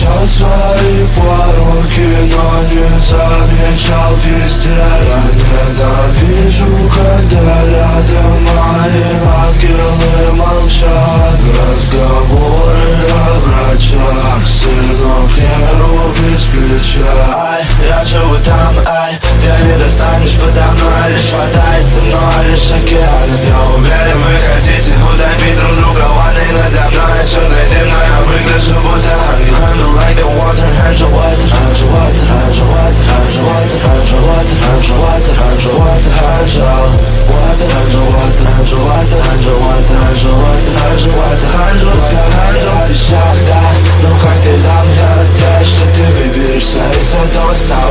Знал свои пороки, но не замечал везде. Я ненавижу, когда рядом мои ангелы молчат. Разговоры о врачах, сынок, не руби с плеча. Ай, я живу там, ай, где не достанешь подо мной. Лишь вода и со мной, лишь океан. Я уверен, вы хотите утопить друг друга ванной надо мной. Черной дымной я выгляжу будто ангел. Handle like the water, handle water, handle water, handle water, handle water, handle water, handle water, handle water, handle water, handle water, handle water, handle water, handle water, handle water, handle water. Обещал, да, но как ты дам, я надеюсь, что ты выберешься из этого сам.